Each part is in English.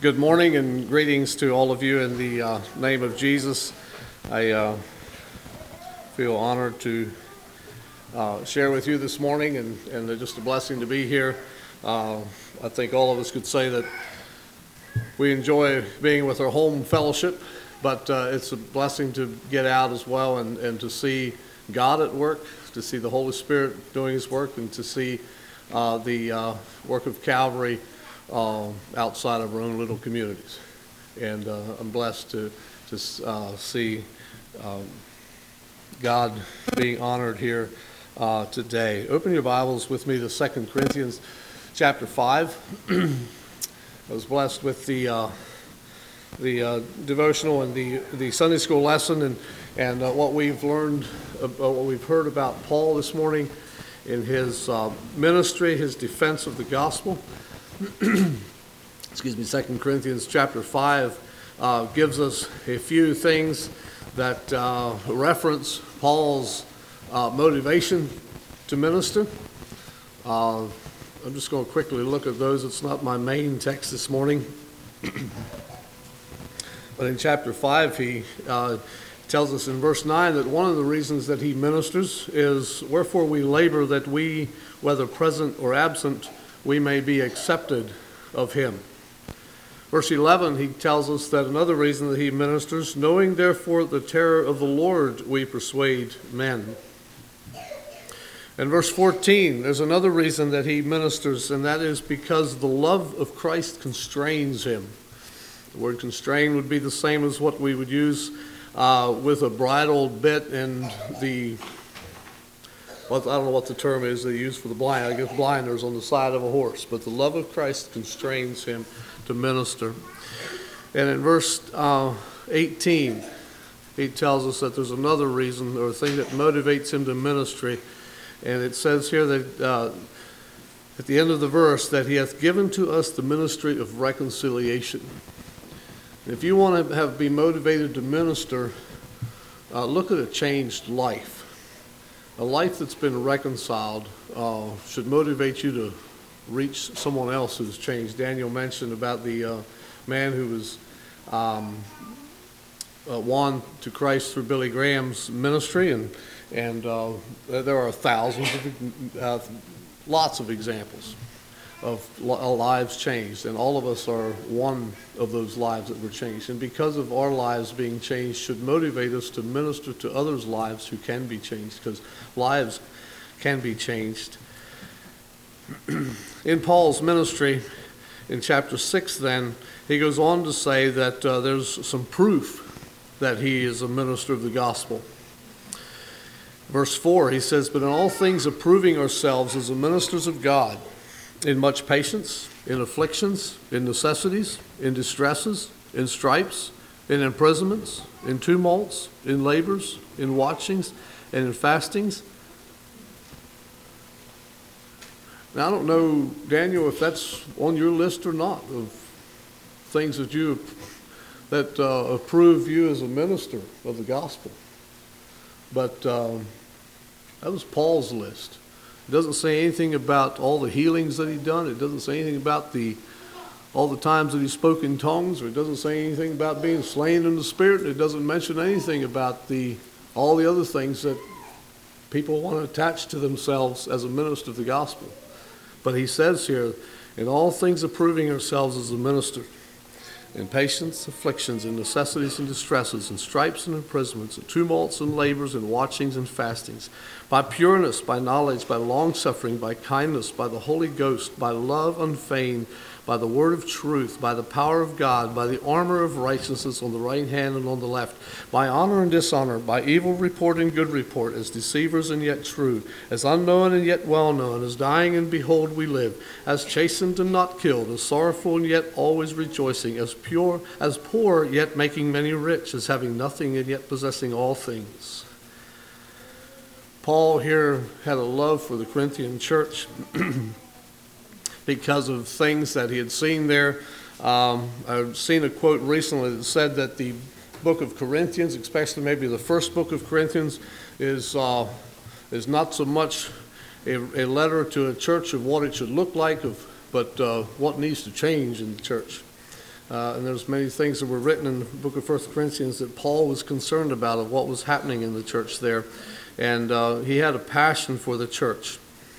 Good morning and greetings to all of you in the name of Jesus. I feel honored to share with you this morning and just a blessing to be here. I think all of us could say that we enjoy being with our home fellowship, but it's a blessing to get out as well and to see God at work, to see the Holy Spirit doing His work, and to see the work of Calvary outside of our own little communities. And I'm blessed to see God being honored here today. Open your Bibles with me to 2 Corinthians chapter 5. I was blessed with the devotional and the Sunday school lesson and what we've learned, what we've heard about Paul this morning in his ministry, his defense of the gospel. 2 Corinthians chapter 5 gives us a few things that reference Paul's motivation to minister. I'm just going to quickly look at those. It's not my main text this morning. But in chapter 5, he tells us in verse 9 that one of the reasons that he ministers is, "Wherefore we labor that we, whether present or absent, we may be accepted of him." Verse 11, he tells us that another reason that he ministers, "Knowing therefore the terror of the Lord, we persuade men." In verse 14, there's another reason that he ministers, and that is because the love of Christ constrains him. The word constrain would be the same as what we would use with a bridle bit and I don't know what the term is they use for the blind. I guess blinders on the side of a horse. But the love of Christ constrains him to minister. And in verse 18, he tells us that there's another reason or thing that motivates him to ministry. And it says here that at the end of the verse that he hath given to us the ministry of reconciliation. If you want to be motivated to minister, look at a changed life. A life that's been reconciled should motivate you to reach someone else who's changed. Daniel mentioned about the man who was won to Christ through Billy Graham's ministry, and there are thousands of lots of examples of lives changed, and all of us are one of those lives that were changed. And because of our lives being changed should motivate us to minister to others' lives who can be changed, because lives can be changed. In Paul's ministry, in chapter 6 then, he goes on to say that there's some proof that he is a minister of the gospel. Verse 4, he says, "But in all things approving ourselves as the ministers of God, in much patience, in afflictions, in necessities, in distresses, in stripes, in imprisonments, in tumults, in labors, in watchings, and in fastings." Now, I don't know, Daniel, if that's on your list or not, of things that approve you as a minister of the gospel. But that was Paul's list. It doesn't say anything about all the healings that he'd done. It doesn't say anything about all the times that he spoke in tongues, or it doesn't say anything about being slain in the Spirit. It doesn't mention anything about all the other things that people want to attach to themselves as a minister of the gospel. But he says here, "In all things approving ourselves as a minister, in patience, afflictions, in necessities and distresses, in stripes and imprisonments, in tumults and labors, in watchings and fastings, by pureness, by knowledge, by longsuffering, by kindness, by the Holy Ghost, by love unfeigned, by the word of truth, by the power of God, by the armor of righteousness on the right hand and on the left, by honor and dishonor, by evil report and good report, as deceivers and yet true, as unknown and yet well known, as dying and behold we live, as chastened and not killed, as sorrowful and yet always rejoicing, as poor yet making many rich, as having nothing and yet possessing all things." Paul here had a love for the Corinthian church because of things that he had seen there. I've seen a quote recently that said that the book of Corinthians, especially maybe the first book of Corinthians, is not so much a letter to a church of what it should look like, but what needs to change in the church. And there's many things that were written in the book of 1 Corinthians that Paul was concerned about of what was happening in the church there. And he had a passion for the church.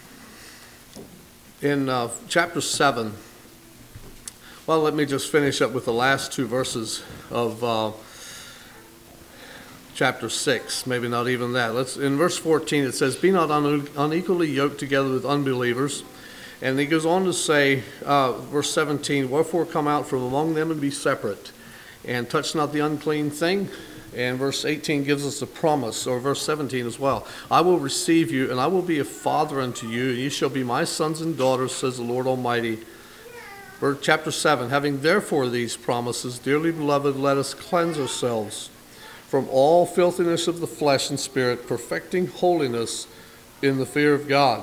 In chapter 7, well, let me just finish up with the last two verses of chapter 6, maybe not even that. In verse 14 it says, "Be not unequally yoked together with unbelievers." And he goes on to say, verse 17, "Wherefore come out from among them and be separate, and touch not the unclean thing." And verse 18 gives us a promise, or verse 17 as well. "I will receive you, and I will be a father unto you, and ye shall be my sons and daughters, says the Lord Almighty." Chapter 7, "Having therefore these promises, dearly beloved, let us cleanse ourselves from all filthiness of the flesh and spirit, perfecting holiness in the fear of God."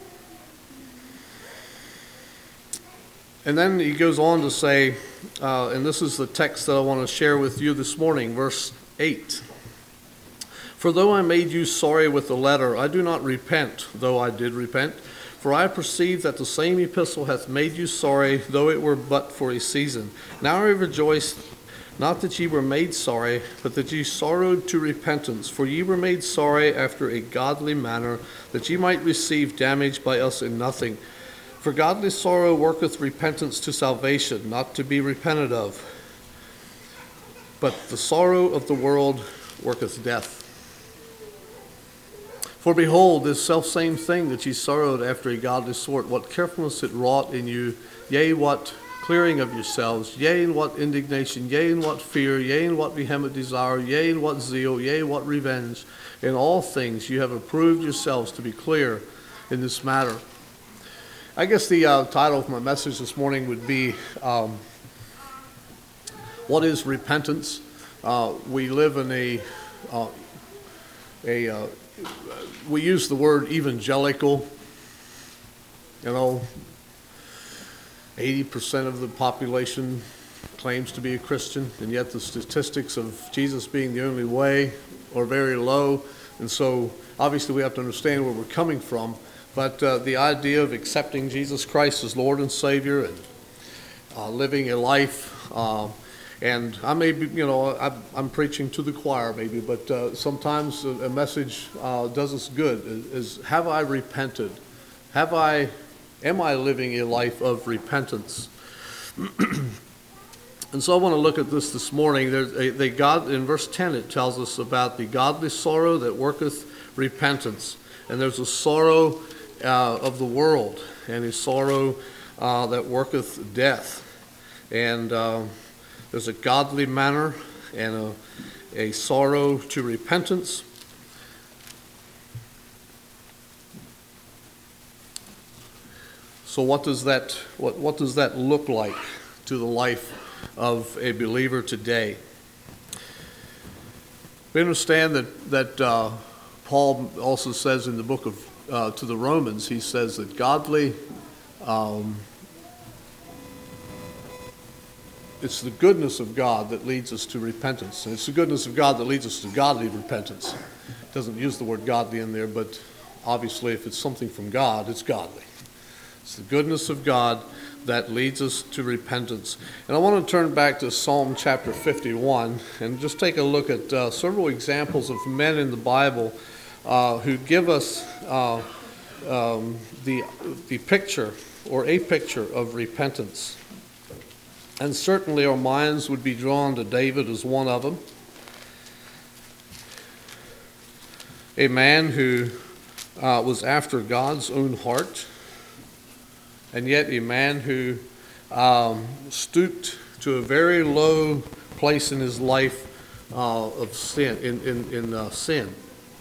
And then he goes on to say, and this is the text that I want to share with you this morning, verse 8. "For though I made you sorry with the letter, I do not repent, though I did repent. For I perceive that the same epistle hath made you sorry, though it were but for a season. Now I rejoice, not that ye were made sorry, but that ye sorrowed to repentance. For ye were made sorry after a godly manner, that ye might receive damage by us in nothing. For godly sorrow worketh repentance to salvation, not to be repented of. But the sorrow of the world worketh death. For behold, this selfsame thing that ye sorrowed after a godly sort, what carefulness it wrought in you, yea, what clearing of yourselves, yea, in what indignation, yea, in what fear, yea, in what vehement desire, yea, in what zeal, yea, what revenge. In all things you have approved yourselves to be clear in this matter." I guess the title of my message this morning would be, what is repentance? We live in we use the word evangelical. 80% of the population claims to be a Christian, and yet the statistics of Jesus being the only way are very low. And so obviously we have to understand where we're coming from. But the idea of accepting Jesus Christ as Lord and Savior and living a life, and I may be, I'm preaching to the choir maybe, but sometimes a message does us good, is have I repented? Am I living a life of repentance? And so I want to look at this morning. There's in verse 10 it tells us about the godly sorrow that worketh repentance. And there's a sorrow of the world, and a sorrow that worketh death. And there's a godly manner and a sorrow to repentance. So what does that look like to the life of a believer today? We understand that Paul also says in the book of to the Romans, he says that godly, it's the goodness of God that leads us to repentance. And it's the goodness of God that leads us to godly repentance. It doesn't use the word godly in there, but obviously if it's something from God, it's godly. It's the goodness of God that leads us to repentance. And I want to turn back to Psalm chapter 51 and just take a look at several examples of men in the Bible who give us the picture or a picture of repentance. And certainly our minds would be drawn to David as one of them. A man who was after God's own heart, and yet a man who stooped to a very low place in his life of sin, in sin.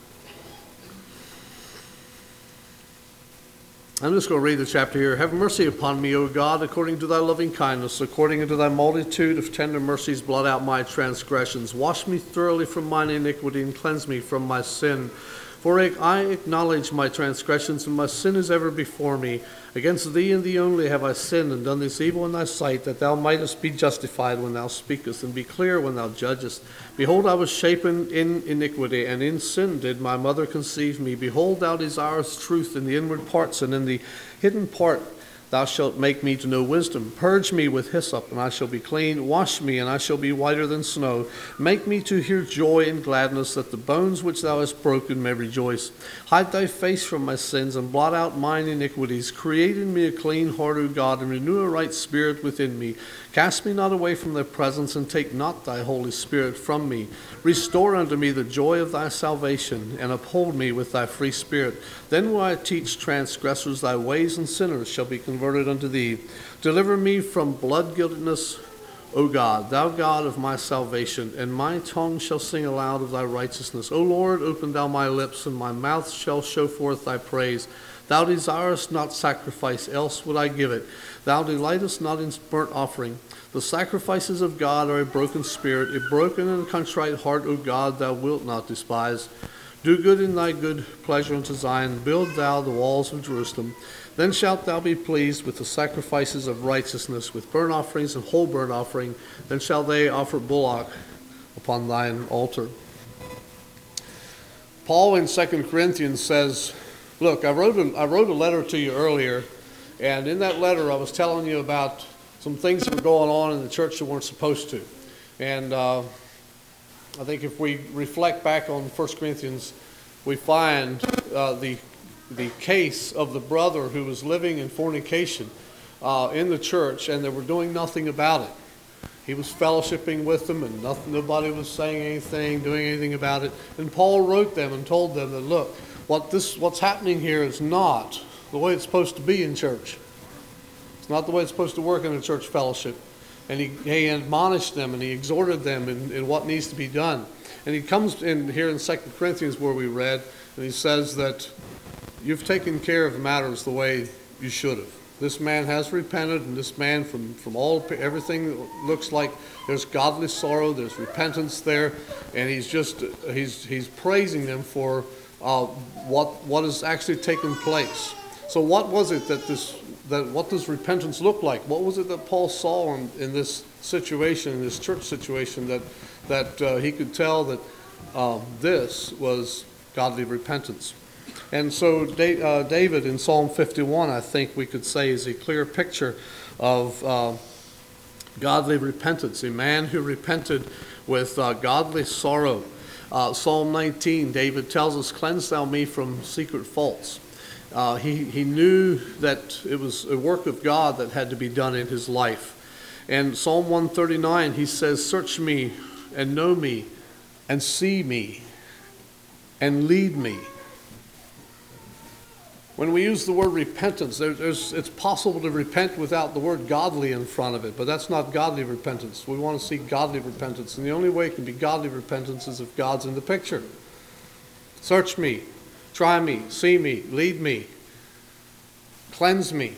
I'm just going to read the chapter here. "Have mercy upon me, O God, according to thy loving kindness, according unto thy multitude of tender mercies, blot out my transgressions. Wash me thoroughly from mine iniquity, and cleanse me from my sin. For I acknowledge my transgressions, and my sin is ever before me. Against thee and thee only have I sinned, and done this evil in thy sight, that thou mightest be justified when thou speakest, and be clear when thou judgest. Behold, I was shapen in iniquity, and in sin did my mother conceive me. Behold, thou desirest truth in the inward parts, and in the hidden part thou shalt make me to know wisdom. Purge me with hyssop, and I shall be clean. Wash me, and I shall be whiter than snow. Make me to hear joy and gladness, that the bones which thou hast broken may rejoice. Hide thy face from my sins, and blot out mine iniquities. Create in me a clean heart, O God, and renew a right spirit within me. Cast me not away from thy presence, and take not thy Holy Spirit from me. Restore unto me the joy of thy salvation, and uphold me with thy free spirit. Then will I teach transgressors thy ways, and sinners shall be converted unto thee. Deliver me from blood guiltiness, O God, thou God of my salvation, and my tongue shall sing aloud of thy righteousness. O Lord, open thou my lips, and my mouth shall show forth thy praise. Thou desirest not sacrifice, else would I give it. Thou delightest not in burnt offering. The sacrifices of God are a broken spirit, a broken and contrite heart, O God, thou wilt not despise. Do good in thy good pleasure unto Zion. Build thou the walls of Jerusalem. Then shalt thou be pleased with the sacrifices of righteousness, with burnt offerings and whole burnt offering. Then shall they offer bullock upon thine altar. Paul in 2 Corinthians says, look, I wrote a letter to you earlier, and in that letter I was telling you about some things that were going on in the church that weren't supposed to. And I think if we reflect back on 1 Corinthians, we find the case of the brother who was living in fornication in the church, and they were doing nothing about it. He was fellowshipping with them, and nobody was saying anything, doing anything about it. And Paul wrote them and told them that, look, what's happening here is not the way it's supposed to be in church. It's not the way it's supposed to work in a church fellowship. And he admonished them, and he exhorted them in what needs to be done. And he comes in here in 2 Corinthians where we read, and he says that you've taken care of matters the way you should have. This man has repented, and this man from everything looks like there's godly sorrow, there's repentance there, and he's praising them for what has actually taken place. So what was it what does repentance look like? What was it that Paul saw in this situation, in this church situation, that he could tell that this was godly repentance? And so David in Psalm 51, I think we could say, is a clear picture of godly repentance, a man who repented with godly sorrow. Psalm 19, David tells us, cleanse thou me from secret faults. He knew that it was a work of God that had to be done in his life. And Psalm 139, he says, search me and know me and see me and lead me. When we use the word repentance, it's possible to repent without the word godly in front of it, but that's not godly repentance. We want to see godly repentance, and the only way it can be godly repentance is if God's in the picture. Search me, try me, see me, lead me, cleanse me.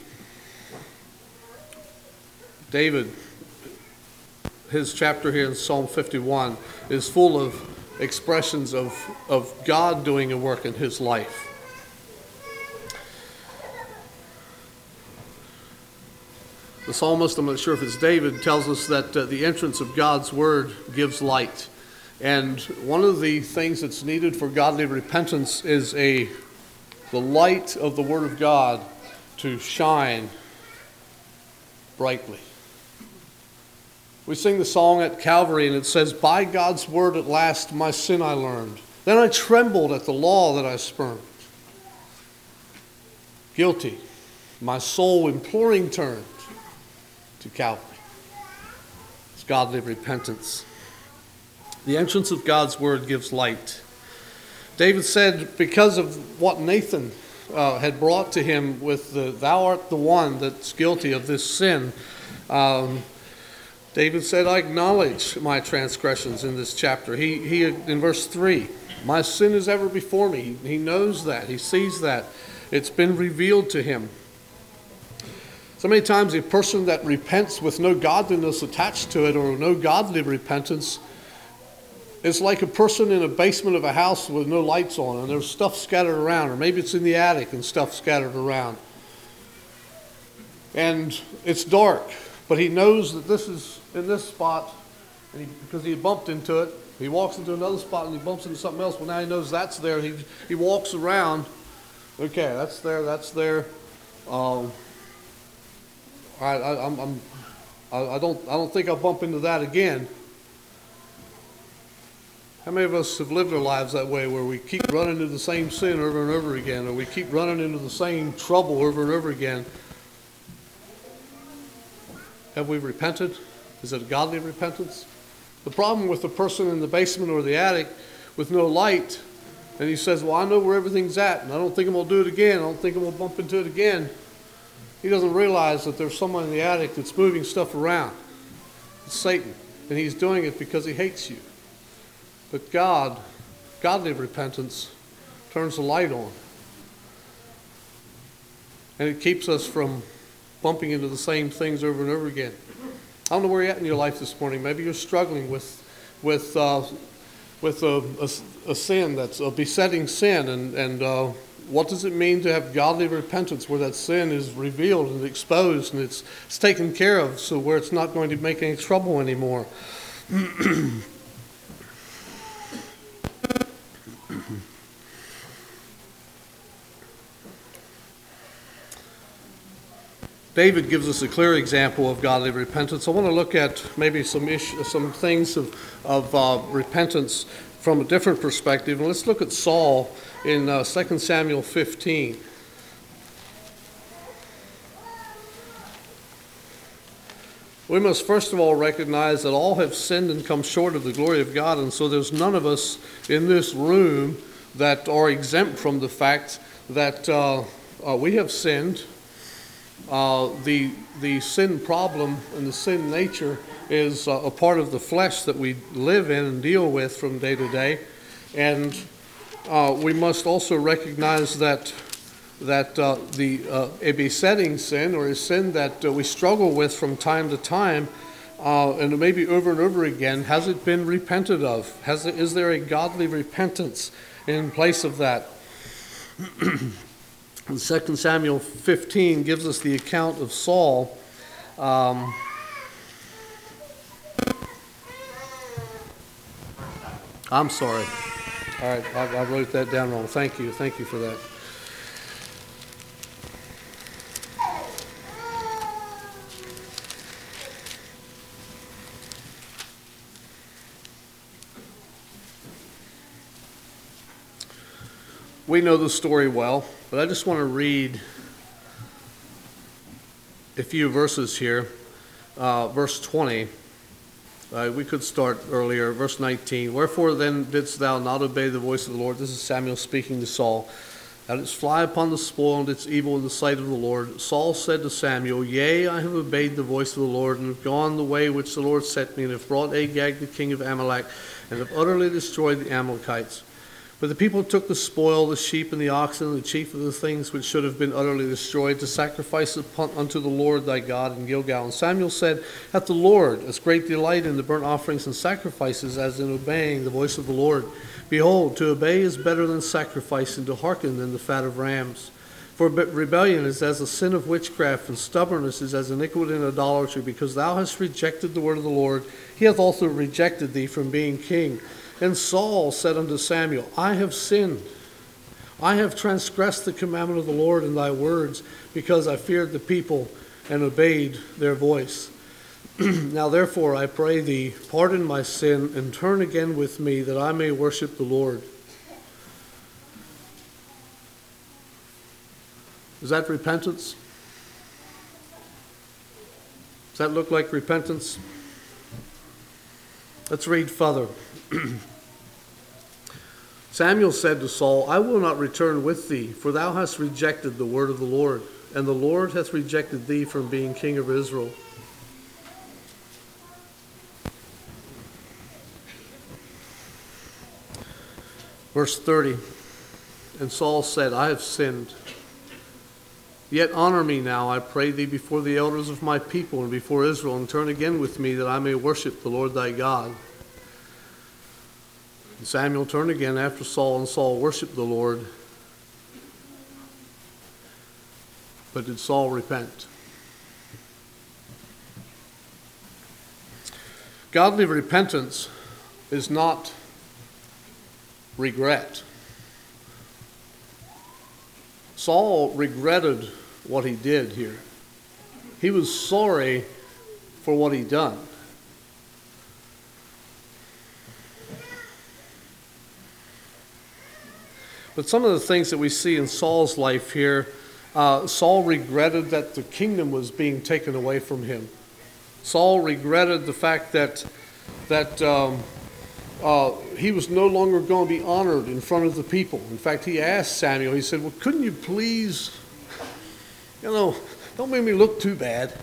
David, his chapter here in Psalm 51 is full of expressions of God doing a work in his life. The psalmist, I'm not sure if it's David, tells us that the entrance of God's word gives light. And one of the things that's needed for godly repentance is the light of the word of God to shine brightly. We sing the song at Calvary, and it says, by God's word at last my sin I learned. Then I trembled at the law that I spurned. Guilty, my soul imploring turned to Calvary. It's godly repentance. The entrance of God's word gives light. David said, because of what Nathan had brought to him with thou art the one that's guilty of this sin, David said, I acknowledge my transgressions in this chapter. He in verse 3, my sin is ever before me. He knows that. He sees that. It's been revealed to him. So many times a person that repents with no godliness attached to it, or no godly repentance, is like a person in a basement of a house with no lights on, and there's stuff scattered around, or maybe it's in the attic and stuff scattered around. And it's dark, but he knows that this is in this spot, and because he bumped into it. He walks into another spot and he bumps into something else. Well, now he knows that's there. He walks around. Okay, that's there, that's there. I don't think I'll bump into that again. How many of us have lived our lives that way, where we keep running into the same sin over and over again, or we keep running into the same trouble over and over again? Have we repented? Is it a godly repentance? The problem with the person in the basement or the attic with no light, and he says, well, I know where everything's at, and I don't think I'm going to do it again. I don't think I'm going to bump into it again. He doesn't realize that there's someone in the attic that's moving stuff around. It's Satan, and he's doing it because he hates you. But godly repentance, turns the light on. And it keeps us from bumping into the same things over and over again. I don't know where you're at in your life this morning. Maybe you're struggling with a sin that's a besetting sin, and what does it mean to have godly repentance, where that sin is revealed and exposed and it's taken care of, so where it's not going to make any trouble anymore? David gives us a clear example of godly repentance. I want to look at maybe some things of repentance from a different perspective. And let's look at Saul in 2 Samuel 15. We must first of all recognize that all have sinned and come short of the glory of God, and so there's none of us in this room that are exempt from the fact that we have sinned. The sin problem and the sin nature is a part of the flesh that we live in and deal with from day to day. And we must also recognize that a besetting sin, or a sin that we struggle with from time to time, and maybe over and over again, has it been repented of? Is there a godly repentance in place of that? 2 Samuel 15 gives us the account of Saul. I'm sorry. All right, I wrote that down wrong. Thank you for that. We know the story well, but I just want to read a few verses here. Verse 20. We could start earlier. Verse 19. Wherefore then didst thou not obey the voice of the Lord? This is Samuel speaking to Saul. Thou didst fly upon the spoil and didst evil in the sight of the Lord. Saul said to Samuel, Yea, I have obeyed the voice of the Lord, and have gone the way which the Lord sent me, and have brought Agag the king of Amalek, and have utterly destroyed the Amalekites. But the people took the spoil, the sheep and the oxen, and the chief of the things which should have been utterly destroyed, to sacrifice unto the Lord thy God in Gilgal. And Samuel said, Hath the Lord as great delight in the burnt offerings and sacrifices as in obeying the voice of the Lord? Behold, to obey is better than sacrifice, and to hearken than the fat of rams. For rebellion is as a sin of witchcraft, and stubbornness is as iniquity and idolatry. Because thou hast rejected the word of the Lord, he hath also rejected thee from being king. And Saul said unto Samuel, I have sinned. I have transgressed the commandment of the Lord in thy words, because I feared the people and obeyed their voice. Now therefore I pray thee, pardon my sin, and turn again with me, that I may worship the Lord. Is that repentance? Does that look like repentance? Let's read further. Samuel said to Saul, I will not return with thee, for thou hast rejected the word of the Lord, and the Lord hath rejected thee from being king of Israel. Verse 30, and Saul said, I have sinned. Yet honor me now, I pray thee, before the elders of my people and before Israel, and turn again with me, that I may worship the Lord thy God. And Samuel turned again after Saul, and Saul worshiped the Lord. But did Saul repent? Godly repentance is not regret. Saul regretted what he did here. He was sorry for what he'd done. But some of the things that we see in Saul's life here, Saul regretted that the kingdom was being taken away from him. Saul regretted the fact that he was no longer going to be honored in front of the people. In fact, he asked Samuel, he said, well, couldn't you please, don't make me look too bad.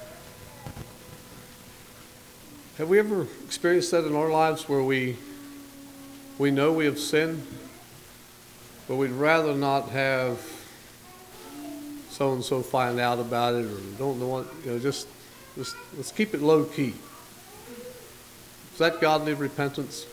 Have we ever experienced that in our lives where we know we have sinned, but we'd rather not have so-and-so find out about it, or don't know what, just let's keep it low key. Is that godly repentance?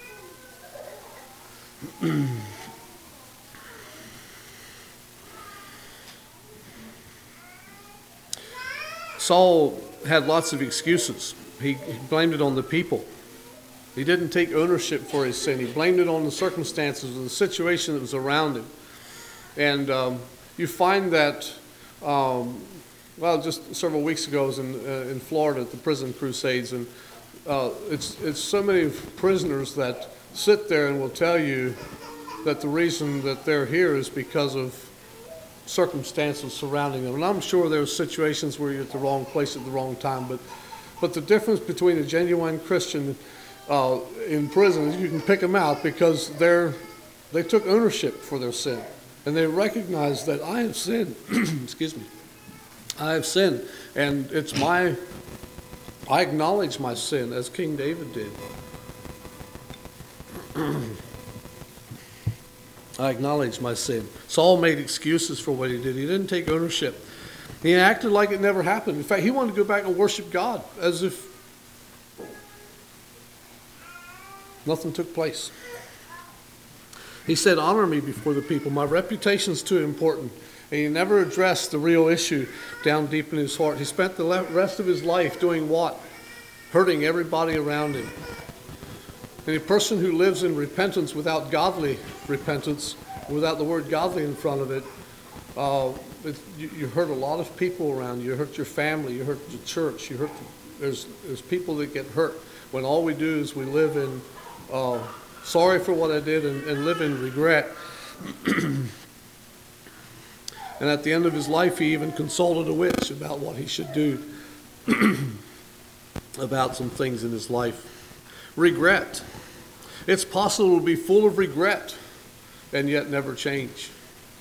Saul had lots of excuses. He blamed it on the people. He didn't take ownership for his sin. He blamed it on the circumstances or the situation that was around him. And you find that, just several weeks ago I was in Florida at the prison crusades, and it's so many prisoners that sit there and will tell you that the reason that they're here is because of circumstances surrounding them. And I'm sure there are situations where you're at the wrong place at the wrong time, but the difference between a genuine Christian in prison is you can pick them out because they took ownership for their sin. And they recognize that I have sinned. Excuse me. I have sinned. And I acknowledge my sin as King David did. I acknowledge my sin. Saul made excuses for what he did. He didn't take ownership. He acted like it never happened. In fact, he wanted to go back and worship God as if nothing took place. He said, honor me before the people. My reputation's too important. And he never addressed the real issue down deep in his heart. He spent the rest of his life doing what? Hurting everybody around him. And a person who lives in repentance without godly repentance, without the word godly in front of it, you hurt a lot of people around you. You hurt your family. You hurt the church. There's people that get hurt when all we do is we live in sorry for what I did and live in regret. And at the end of his life, he even consulted a witch about what he should do about some things in his life. Regret. It's possible to be full of regret and yet never change.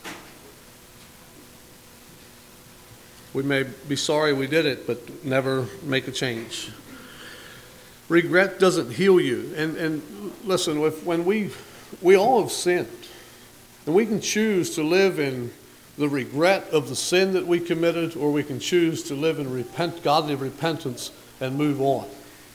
We may be sorry we did it, but never make a change. Regret doesn't heal you. And listen, when we all have sinned, and we can choose to live in the regret of the sin that we committed, or we can choose to live in godly repentance and move on.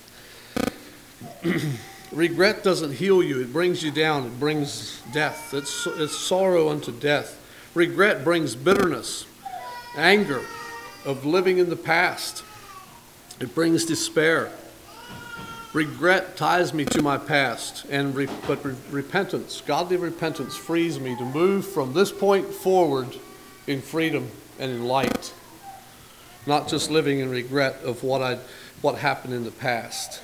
Regret doesn't heal you. It brings you down. It brings death. It's sorrow unto death. Regret brings bitterness, anger of living in the past. It brings despair. Regret ties me to my past, but repentance, godly repentance, frees me to move from this point forward in freedom and in light, not just living in regret of what happened in the past.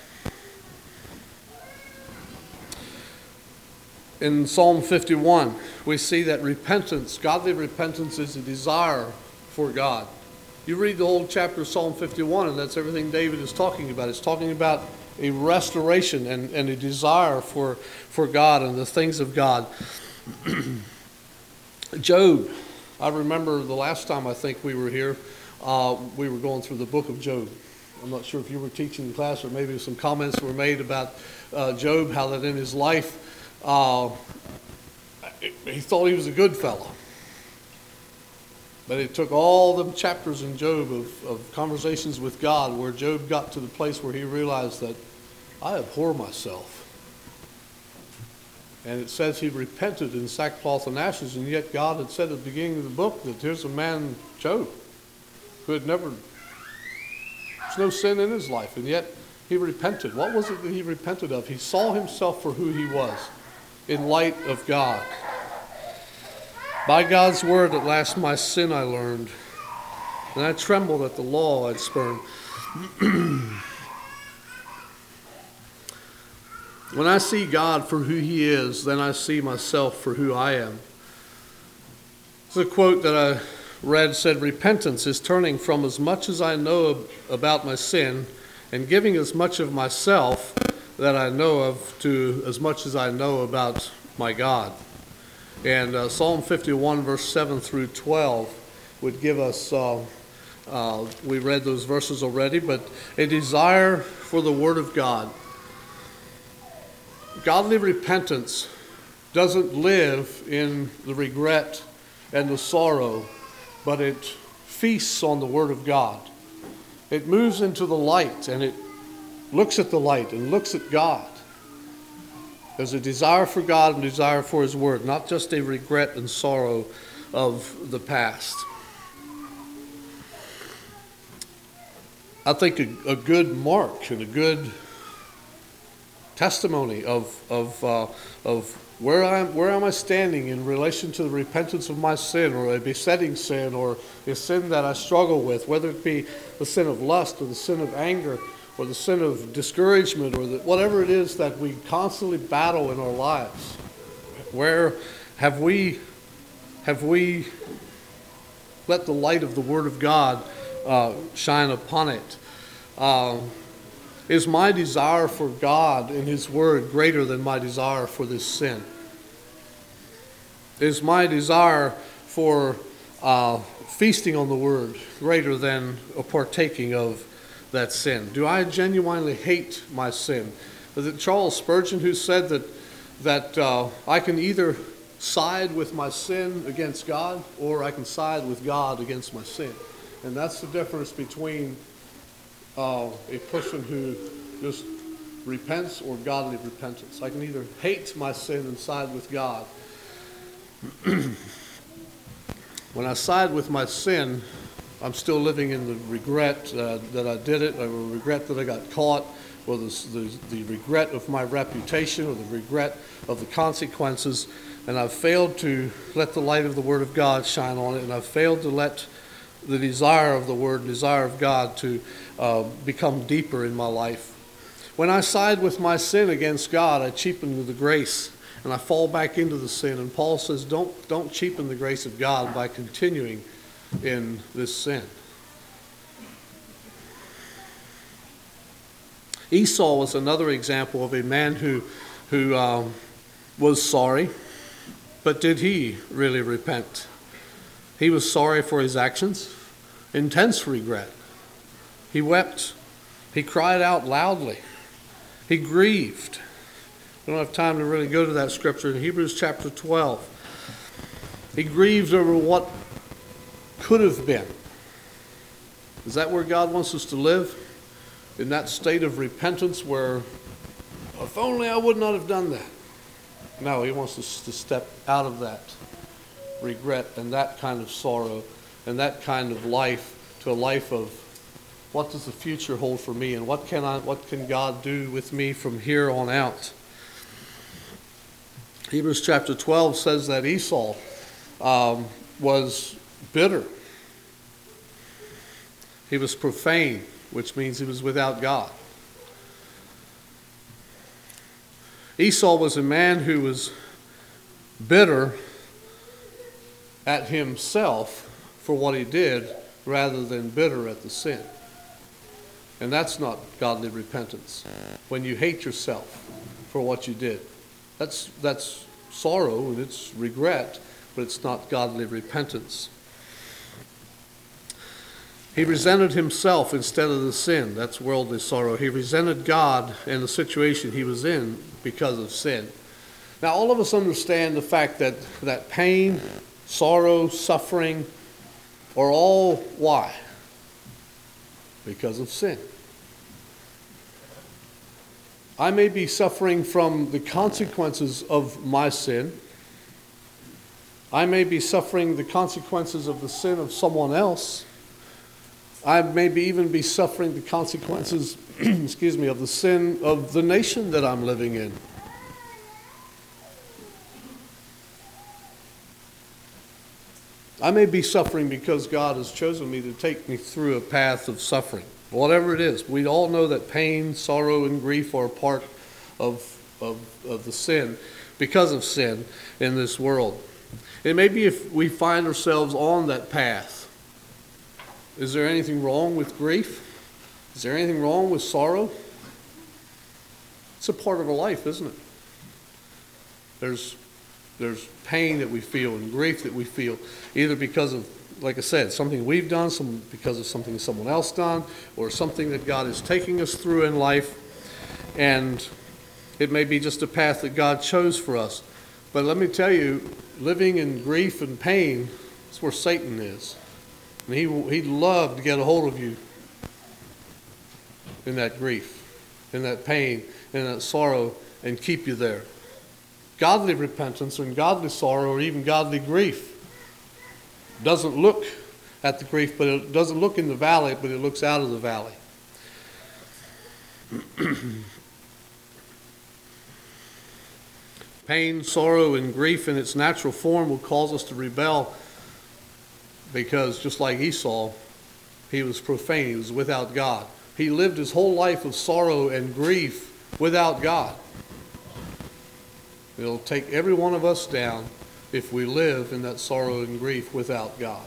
In Psalm 51, we see that repentance, godly repentance, is a desire for God. You read the whole chapter of Psalm 51, and that's everything David is talking about. It's talking about a restoration and a desire for God and the things of God. Job, I remember the last time I think we were here, we were going through the book of Job. I'm not sure if you were teaching the class or maybe some comments were made about Job, how that in his life he thought he was a good fellow. But it took all the chapters in Job of conversations with God where Job got to the place where he realized that I abhor myself. And it says he repented in sackcloth and ashes, and yet God had said at the beginning of the book that here's a man, Job, who had there's no sin in his life, and yet he repented. What was it that he repented of? He saw himself for who he was in light of God. By God's word at last my sin I learned, and I trembled at the law I'd spurned. When I see God for who he is, then I see myself for who I am. It's a quote that I read said, repentance is turning from as much as I know about my sin and giving as much of myself that I know of to as much as I know about my God. And Psalm 51, verse 7 through 12 would give us, we read those verses already, but a desire for the Word of God. Godly repentance doesn't live in the regret and the sorrow, but it feasts on the Word of God. It moves into the light, and it looks at the light and looks at God. There's a desire for God and a desire for his Word, not just a regret and sorrow of the past. I think a good mark and a good testimony of where am I standing in relation to the repentance of my sin, or a besetting sin, or a sin that I struggle with, whether it be the sin of lust or the sin of anger or the sin of discouragement, or whatever it is that we constantly battle in our lives. Where have we let the light of the Word of God shine upon it? Is my desire for God and his Word greater than my desire for this sin? Is my desire for feasting on the Word greater than a partaking of that sin? Do I genuinely hate my sin? Was it Charles Spurgeon who said that I can either side with my sin against God, or I can side with God against my sin? And that's the difference between a person who just repents or godly repentance. I can either hate my sin and side with God. When I side with my sin, I'm still living in the regret that I did it, or regret that I got caught, or the regret of my reputation, or the regret of the consequences, and I've failed to let the light of the Word of God shine on it, and I've failed to let the desire of the Word, desire of God to become deeper in my life. When I side with my sin against God, I cheapen the grace, and I fall back into the sin. And Paul says, don't cheapen the grace of God by continuing in this sin. Esau was another example of a man who was sorry, but did he really repent? He was sorry for his actions, intense regret. He wept. He cried out loudly. He grieved. We don't have time to really go to that scripture in Hebrews chapter 12. He grieved over what could have been. Is that where God wants us to live? In that state of repentance where, if only I would not have done that. No, he wants us to step out of that regret and that kind of sorrow and that kind of life to a life of, what does the future hold for me, and what can God do with me from here on out? Hebrews chapter 12 says that Esau was bitter. He was profane, which means he was without God. Esau was a man who was bitter at himself for what he did, rather than bitter at the sin. And that's not godly repentance. When you hate yourself for what you did, that's sorrow and it's regret, but it's not godly repentance. He resented himself instead of the sin. That's worldly sorrow. He resented God and the situation he was in because of sin. Now, all of us understand the fact that pain, sorrow, suffering are all why? Because of sin. I may be suffering from the consequences of my sin. I may be suffering the consequences of the sin of someone else. I may even be suffering the consequences, of the sin of the nation that I'm living in. I may be suffering because God has chosen me to take me through a path of suffering. Whatever it is, we all know that pain, sorrow, and grief are part of the sin, because of sin in this world. It may be if we find ourselves on that path. Is there anything wrong with grief? Is there anything wrong with sorrow? It's a part of our life, isn't it? There's pain that we feel and grief that we feel, either because of, like I said, something we've done, because of something someone else done, or something that God is taking us through in life. And it may be just a path that God chose for us. But let me tell you, living in grief and pain is where Satan is. And he'd love to get a hold of you in that grief, in that pain, in that sorrow, and keep you there. Godly repentance and godly sorrow, or even godly grief, doesn't look at the grief, but it doesn't look in the valley, but it looks out of the valley. Pain, sorrow, and grief in its natural form will cause us to rebel, because just like Esau, he was profane, he was without God. He lived his whole life of sorrow and grief without God. It'll take every one of us down if we live in that sorrow and grief without God.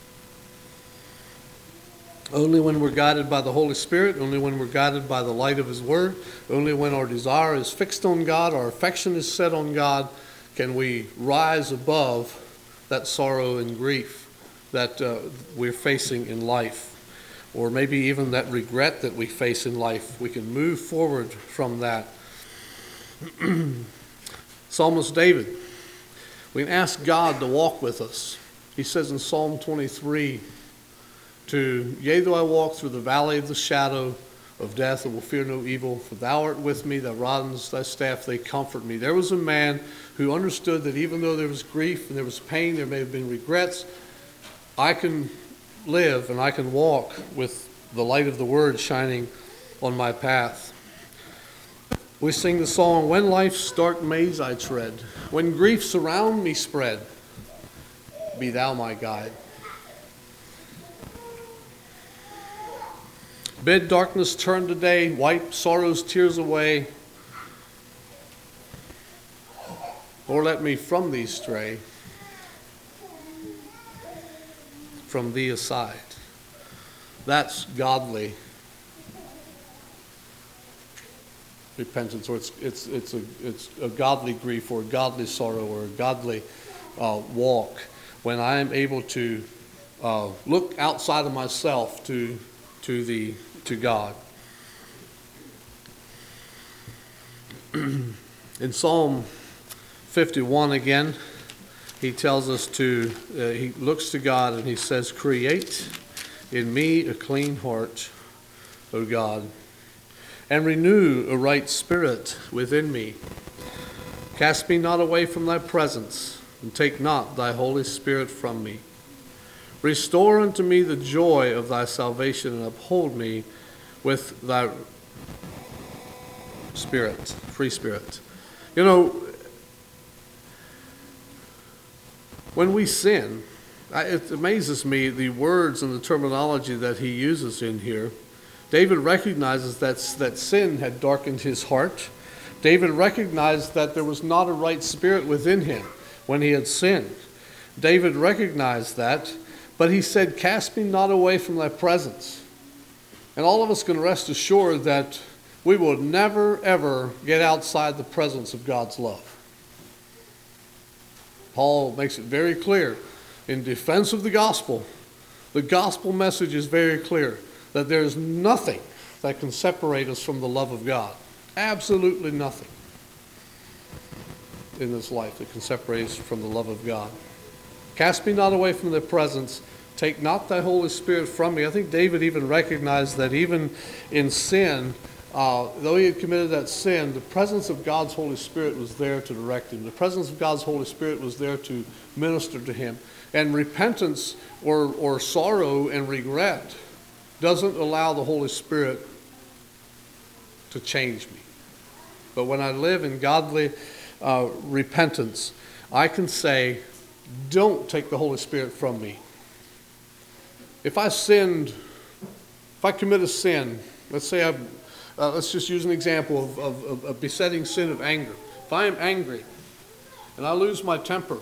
Only when we're guided by the Holy Spirit, only when we're guided by the light of His Word, only when our desire is fixed on God, our affection is set on God, can we rise above that sorrow and grief that we're facing in life. Or maybe even that regret that we face in life. We can move forward from that. Psalmist David, we can ask God to walk with us. He says in Psalm 23, yea, though I walk through the valley of the shadow of death, I will fear no evil, for thou art with me, thy rod and thy staff, they comfort me. There was a man who understood that even though there was grief and there was pain, there may have been regrets, I can live and I can walk with the light of the Word shining on my path. We sing the song, when life's dark maze I tread, when griefs around me spread, be thou my guide. Bid darkness turn to day, wipe sorrow's tears away, or let me from thee stray, from thee aside. That's godly repentance, or it's a godly grief, or a godly sorrow, or a godly walk, when I am able to look outside of myself to God. In Psalm 51 again, he tells us he looks to God and he says, create in me a clean heart, O God, and renew a right spirit within me. Cast me not away from thy presence, and take not thy Holy Spirit from me. Restore unto me the joy of thy salvation, and uphold me with thy spirit, free spirit. You know, when we sin, it amazes me the words and the terminology that he uses in here. David recognizes that sin had darkened his heart. David recognized that there was not a right spirit within him when he had sinned. David recognized that, but he said, cast me not away from thy presence. And all of us can rest assured that we will never, ever get outside the presence of God's love. Paul makes it very clear in defense of the gospel message is very clear, that there is nothing that can separate us from the love of God. Absolutely nothing in this life that can separate us from the love of God. Cast me not away from thy presence. Take not thy Holy Spirit from me. I think David even recognized that even in sin, though he had committed that sin, the presence of God's Holy Spirit was there to direct him. The presence of God's Holy Spirit was there to minister to him. And repentance or sorrow and regret doesn't allow the Holy Spirit to change me. But when I live in godly repentance, I can say, don't take the Holy Spirit from me. If I commit a sin, let's say let's just use an example of a besetting sin of anger. If I am angry and I lose my temper,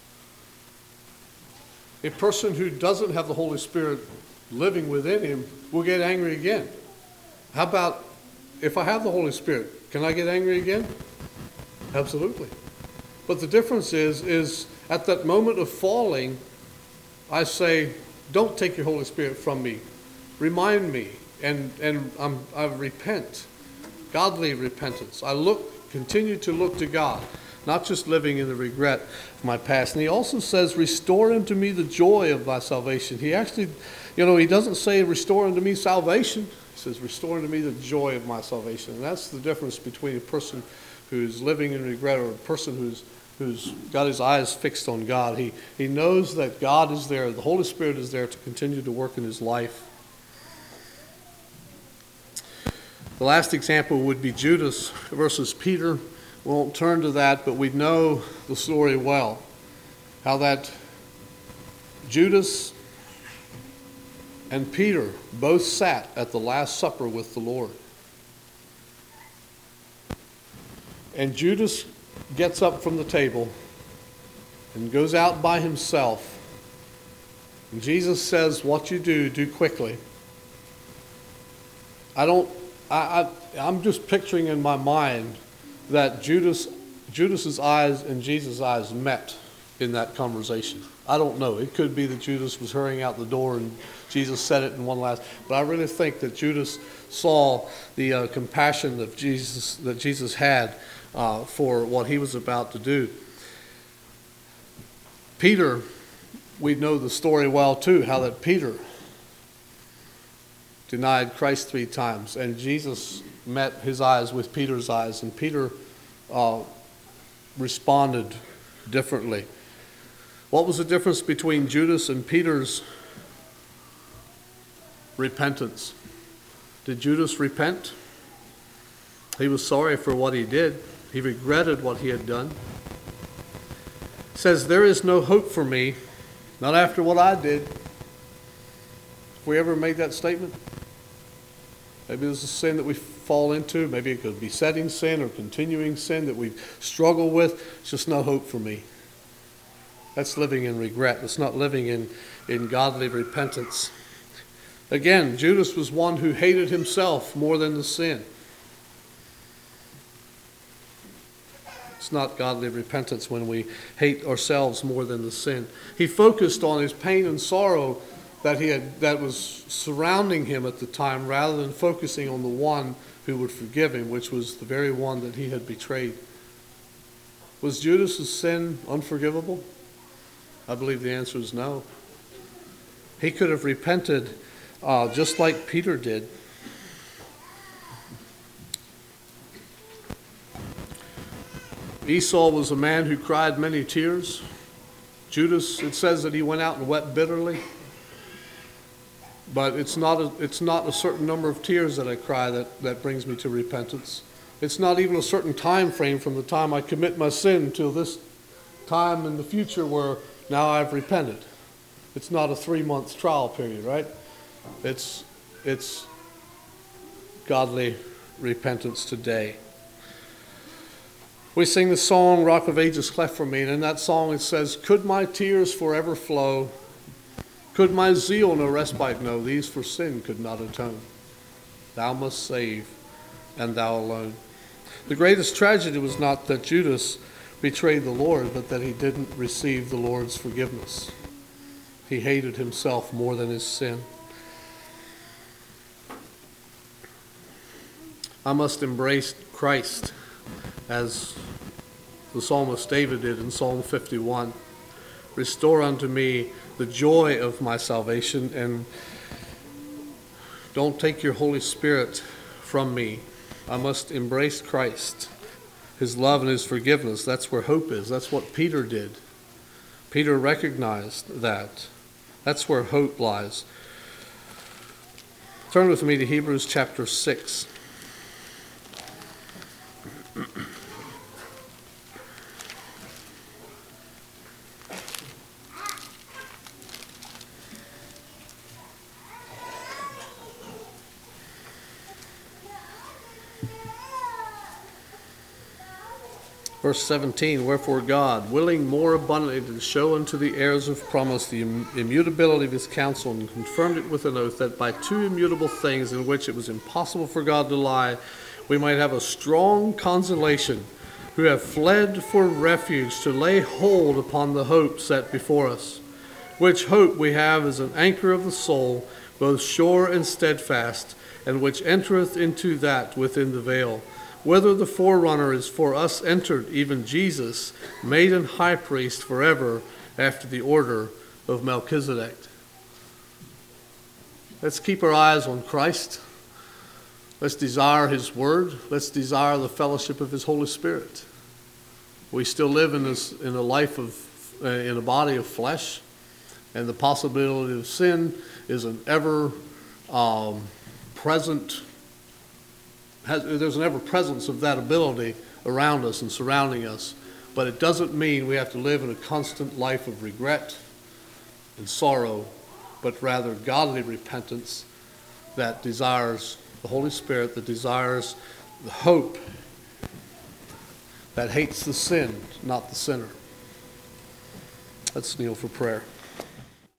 a person who doesn't have the Holy Spirit living within him will get angry again. How about if I have the Holy Spirit, can I get angry again? Absolutely. But the difference is at that moment of falling, I say, don't take your Holy Spirit from me. Remind me, and I repent. Godly repentance. Continue to look to God, not just living in the regret of my past. And he also says, restore unto me the joy of my salvation. He actually, he doesn't say restore unto me salvation. He says, restore unto me the joy of my salvation. And that's the difference between a person who's living in regret or a person who's got his eyes fixed on God. He knows that God is there, the Holy Spirit is there to continue to work in his life. The last example would be Judas versus Peter. We won't turn to that, but we know the story well. How that Judas and Peter both sat at the Last Supper with the Lord. And Judas gets up from the table and goes out by himself. And Jesus says, what you do quickly. I'm just picturing in my mind that Judas's eyes and Jesus' eyes met in that conversation. I don't know. It could be that Judas was hurrying out the door and Jesus said it in one last. But I really think that Judas saw the compassion that Jesus had for what he was about to do. Peter, we know the story well too, how that Peter denied Christ 3 times, and Jesus met his eyes with Peter's eyes, and Peter responded differently. What was the difference between Judas and Peter's repentance? Did Judas repent? He was sorry for what he did. He regretted what he had done. He says, there is no hope for me, not after what I did. Have we ever made that statement? Maybe there's a sin that we fall into. Maybe it could be besetting sin or continuing sin that we struggle with. It's just no hope for me. That's living in regret. It's not living in godly repentance. Again, Judas was one who hated himself more than the sin. It's not godly repentance when we hate ourselves more than the sin. He focused on his pain and sorrow that was surrounding him at the time, rather than focusing on the one who would forgive him, which was the very one that he had betrayed. Was Judas' sin unforgivable? I believe the answer is no. He could have repented just like Peter did. Esau was a man who cried many tears. Judas, it says that he went out and wept bitterly. But it's not a certain number of tears that I cry that brings me to repentance. It's not even a certain time frame from the time I commit my sin till this time in the future where now I've repented. It's not a 3-month trial period, right? It's godly repentance today. We sing the song, Rock of Ages cleft for me, and in that song it says, could my tears forever flow, could my zeal no respite know, these for sin could not atone. Thou must save, and thou alone. The greatest tragedy was not that Judas betrayed the Lord, but that he didn't receive the Lord's forgiveness. He hated himself more than his sin. I must embrace Christ, as the psalmist David did in Psalm 51. Restore unto me the joy of my salvation, and don't take your Holy Spirit from me. I must embrace Christ, his love and his forgiveness. That's where hope is. That's what Peter did. Peter recognized that. That's where hope lies. Turn with me to Hebrews chapter 6. Verse 17, wherefore God, willing more abundantly to show unto the heirs of promise the immutability of his counsel, and confirmed it with an oath, that by two immutable things in which it was impossible for God to lie, we might have a strong consolation, who have fled for refuge, to lay hold upon the hope set before us. Which hope we have as an anchor of the soul, both sure and steadfast, and which entereth into that within the veil, whither the forerunner is for us entered, even Jesus, made an high priest forever after the order of Melchizedek. Let's keep our eyes on Christ. Let's desire his word. Let's desire the fellowship of his Holy Spirit. We still live in a life of, in a body of flesh, and the possibility of sin is an ever present. There's an ever presence of that ability around us and surrounding us, but it doesn't mean we have to live in a constant life of regret and sorrow, but rather godly repentance that desires the Holy Spirit, that desires the hope, that hates the sin, not the sinner. Let's kneel for prayer.